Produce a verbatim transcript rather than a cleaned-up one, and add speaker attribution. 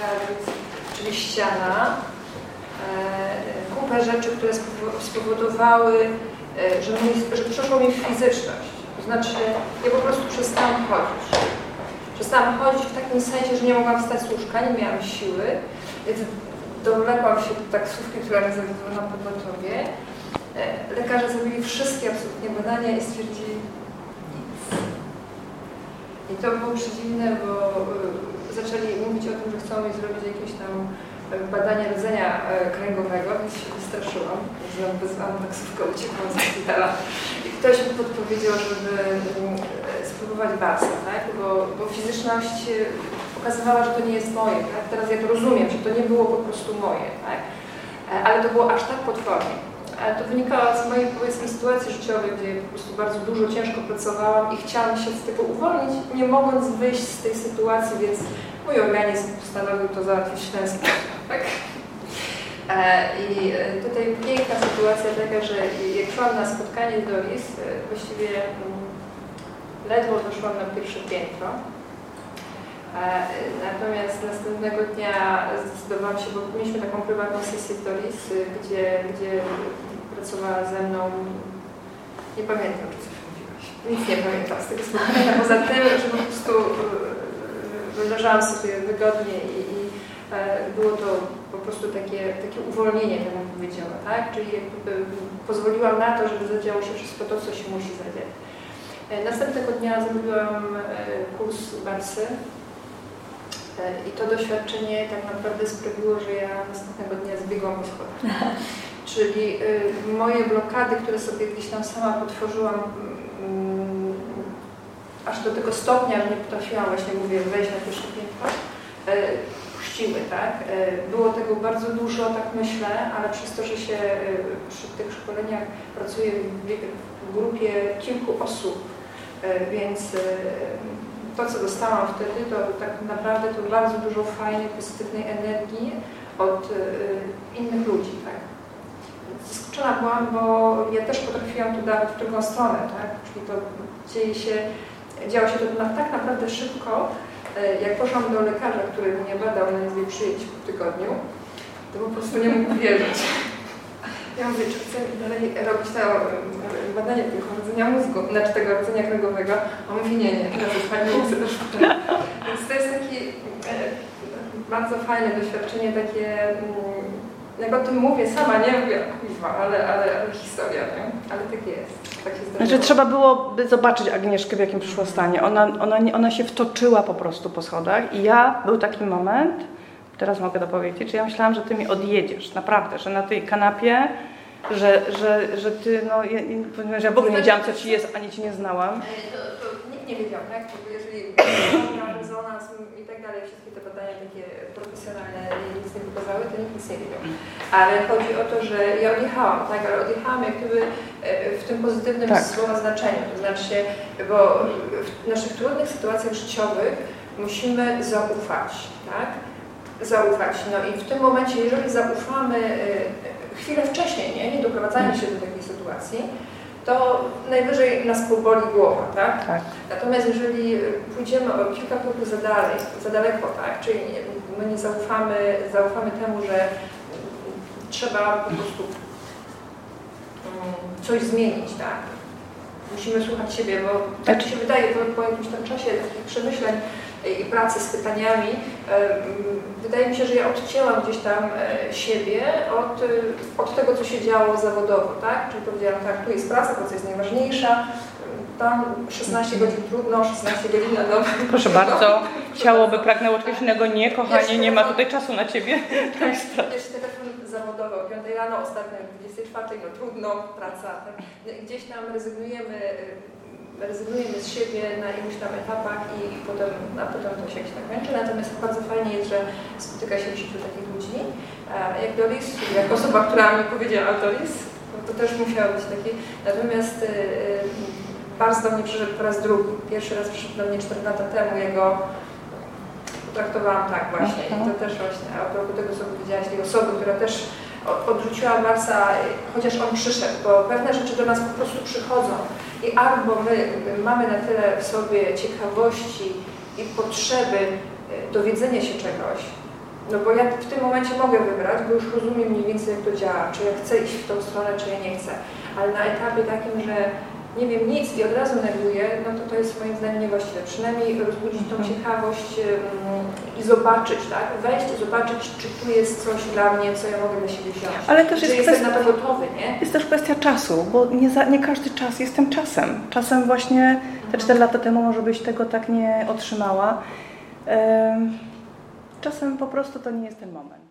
Speaker 1: czyli ściana, kupę rzeczy, które spowodowały, że, mi, że przeszło mi fizyczność. To znaczy, ja po prostu przestałam chodzić. Przestałam chodzić w takim sensie, że nie mogłam wstać z łóżka, nie miałam siły, więc dowlekłam się do taksówki, która mnie zawiozła na pogotowie. Lekarze zrobili wszystkie absolutnie badania i stwierdzili nic. I to było przedziwne, bo zaczęli mówić o tym, że chcą mi zrobić jakieś tam badanie rdzenia kręgowego, więc się wystraszyłam. Wezwałam taksówkę, uciekłam z szpitala i ktoś mi podpowiedział, żeby spróbować warsa, tak? bo, bo fizyczność pokazywała, że to nie jest moje. Tak? Teraz ja to rozumiem, że to nie było po prostu moje, tak? Ale to było aż tak potwornie. Ale to wynikało z mojej, powiedzmy, sytuacji życiowej, gdzie po prostu bardzo dużo ciężko pracowałam i chciałam się z tego uwolnić, nie mogąc wyjść z tej sytuacji, więc mój organizm postanowił to załatwić w ten sposób. Tak? I tutaj piękna sytuacja taka, że jak szłam na spotkanie z Doris, właściwie ledwo doszłam na pierwsze piętro. Natomiast następnego dnia zdecydowałam się, bo mieliśmy taką prywatną sesję z Doris, gdzie, gdzie pracowała ze mną. Nie pamiętam, czy coś mówiłaś. Nic nie pamiętam z tego spotkania, poza tym, że po prostu leżałam sobie wygodnie i, i było to po prostu takie, takie uwolnienie, tak bym powiedziała, tak? Czyli jakby pozwoliłam na to, żeby zadziało się wszystko to, co się musi zadziać. Następnego dnia zrobiłam kurs Barsy i to doświadczenie tak naprawdę sprawiło, że ja następnego dnia zbiegłam po schodach. Czyli moje blokady, które sobie gdzieś tam sama potworzyłam, aż do tego stopnia, że nie potrafiłam, właśnie mówię, wejść na pierwsze piętro, puściły, tak? Było tego bardzo dużo, tak myślę, ale przez to, że się przy tych szkoleniach pracuje w grupie kilku osób, więc to, co dostałam wtedy, to tak naprawdę to bardzo dużo fajnej, pozytywnej energii od innych ludzi, tak? Zaskoczona byłam, bo ja też potrafiłam to dawać w drugą stronę, tak? Czyli to dzieje się, działo się to tak naprawdę szybko. Jak poszłam do lekarza, który mnie badał na izbie przyjęć po tygodniu, to po prostu nie mógł wierzyć. Ja mówię, czy chcę dalej robić to badanie tego rdzenia mózgu, znaczy tego rdzenia kręgowego. A on mówi, nie, nie, teraz jest fajnie, nie chcę do szpitala. Więc to jest takie e, bardzo fajne doświadczenie, takie, jak o tym mówię sama, nie mówię, kuźwa, ale, ale, ale historia, nie? Ale tak jest. Tak się zdarzyło.
Speaker 2: Znaczy trzeba byłoby zobaczyć Agnieszkę, w jakim przyszło stanie. Ona, ona, ona się wtoczyła po prostu po schodach i ja, był taki moment, teraz mogę to powiedzieć, że ja myślałam, że ty mi odjedziesz, naprawdę, że na tej kanapie, że, że, że ty, no, ja, ja w ogóle nie wiedziałam, co ci jest, ani ci nie znałam.
Speaker 1: To, to nikt nie wiedział, tak? Jeżeli miał rezonans i tak dalej, wszystkie te badania takie profesjonalne nic nie pokazały, to nikt nic nie wiedział. Ale chodzi o to, że ja odjechałam, tak? Ale odjechałam jak gdyby w tym pozytywnym tak. słowa znaczeniu, to znaczy, bo w naszych trudnych sytuacjach życiowych musimy zaufać, tak? Zaufać. No i w tym momencie, jeżeli zaufamy y, chwilę wcześniej, nie, nie doprowadzając się do takiej sytuacji, to najwyżej nas poboli głowa, tak? tak? Natomiast jeżeli pójdziemy o kilka kroków za dalej, za daleko, tak? Czyli my nie zaufamy, zaufamy temu, że trzeba po prostu um, coś zmienić, tak? Musimy słuchać siebie, bo tak mi się wydaje, po, po jakimś tam czasie takich przemyśleń i pracy z pytaniami, wydaje mi się, że ja odcięłam gdzieś tam siebie od, od tego, co się działo zawodowo, tak? Czyli powiedziałam, tak, tu jest praca, praca jest najważniejsza, tam szesnaście godzin trudno, szesnaście godzin na dobę.
Speaker 2: Proszę bardzo, ciało by pragnęło czegoś innego, nie, kochanie, nie ma tutaj czasu na ciebie.
Speaker 1: Jeszcze telefon zawodowy o piątej rano, ostatnio o dwudziestej czwartej, no trudno, praca. Tak? Gdzieś tam rezygnujemy, rezygnujemy z siebie na iluś tam etapach i potem, a potem to się tak kończy. Natomiast bardzo fajnie jest, że spotyka się w życiu takich ludzi. Jak Doris, jak osoba, która mi powiedziała Doris, to też musiała być taki. Natomiast Bars do mnie przyszedł po raz drugi. Pierwszy raz przyszedł do mnie cztery lata temu, jego potraktowałam tak właśnie. I to też właśnie, a propos tego, co powiedziałaś, tej osoby, która też odrzuciła Barsa, chociaż on przyszedł, bo pewne rzeczy do nas po prostu przychodzą i albo my, my mamy na tyle w sobie ciekawości i potrzeby dowiedzenia się czegoś, No bo ja w tym momencie mogę wybrać, bo już rozumiem mniej więcej jak to działa, czy ja chcę iść w tą stronę, czy ja nie chcę. Ale na etapie takim, że nie wiem nic i od razu neguję, no to to jest moim zdaniem niewłaściwe. Przynajmniej rozbudzić tą ciekawość um, i zobaczyć, tak? Wejść i zobaczyć, czy tu jest coś dla mnie, co ja mogę dla siebie wziąć.
Speaker 2: Ale też
Speaker 1: czy
Speaker 2: jest
Speaker 1: jestem
Speaker 2: kwestia,
Speaker 1: na to gotowy, nie?
Speaker 2: Jest też kwestia czasu, bo nie, za, nie każdy czas jest tym czasem. Czasem właśnie te cztery lata temu może byś tego tak nie otrzymała. Ym, czasem po prostu to nie jest ten moment.